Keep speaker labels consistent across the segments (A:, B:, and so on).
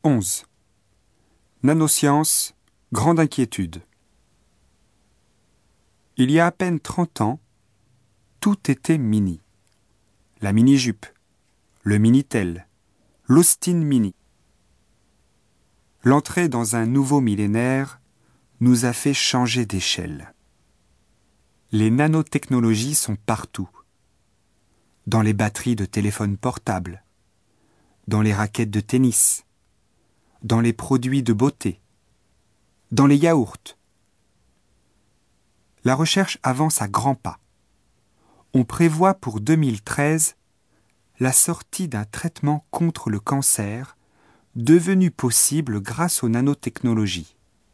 A: 11. Nanosciences, grande inquiétude. Il y a à peine 30 ans, tout était mini. La mini-jupe, le Minitel, l'Austin Mini. L'entrée dans un nouveau millénaire nous a fait changer d'échelle. Les nanotechnologies sont partout. Dans les batteries de téléphones portables, dans les raquettes de tennis, dans les produits de beauté, dans les yaourts. La recherche avance à grands pas. On prévoit pour 2013 la sortie d'un traitement contre le cancer devenu possible grâce aux nanotechnologies.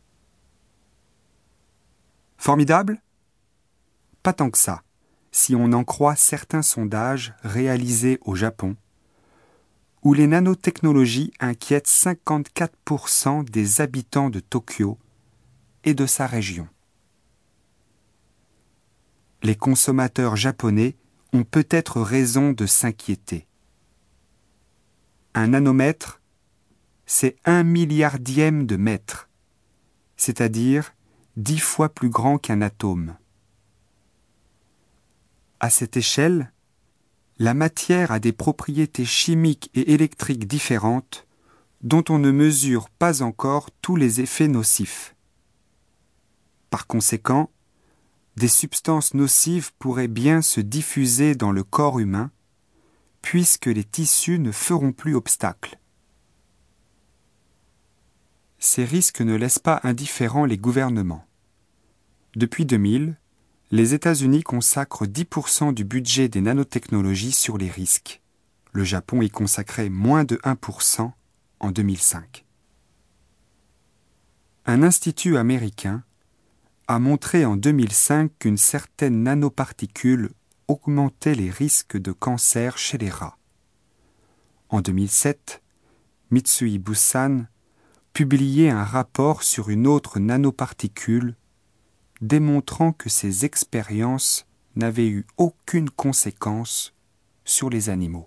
A: Formidable ? Pas tant que ça, si on en croit certains sondages réalisés au Japon, où les nanotechnologies inquiètent 54% des habitants de Tokyo et de sa région. Les consommateurs japonais ont peut-être raison de s'inquiéter. Un nanomètre, c'est 1/1000 de mètre, c'est-à-dire 10 fois plus grand qu'un atome. À cette échelle, la matière a des propriétés chimiques et électriques différentes dont on ne mesure pas encore tous les effets nocifs. Par conséquent, des substances nocives pourraient bien se diffuser dans le corps humain, puisque les tissus ne feront plus obstacle. Ces risques ne laissent pas indifférents les gouvernements. Depuis 2000, les États-Unis consacrent 10% du budget des nanotechnologies sur les risques. Le Japon y consacrait moins de 1% en 2005. Un institut américain a montré en 2005 qu'une certaine nanoparticule augmentait les risques de cancer chez les rats. En 2007, Mitsui Bussan publiait un rapport sur une autre nanoparticule démontrant que ces expériences n'avaient eu aucune conséquence sur les animaux.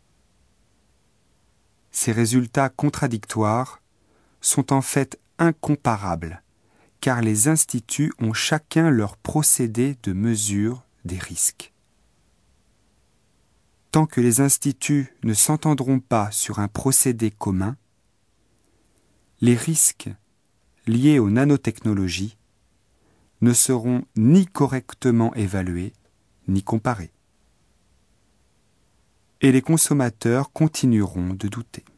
A: Ces résultats contradictoires sont en fait incomparables, car les instituts ont chacun leur procédé de mesure des risques. Tant que les instituts ne s'entendront pas sur un procédé commun, les risques liés aux nanotechnologies ne seront ni correctement évalués, ni comparés. Et les consommateurs continueront de douter.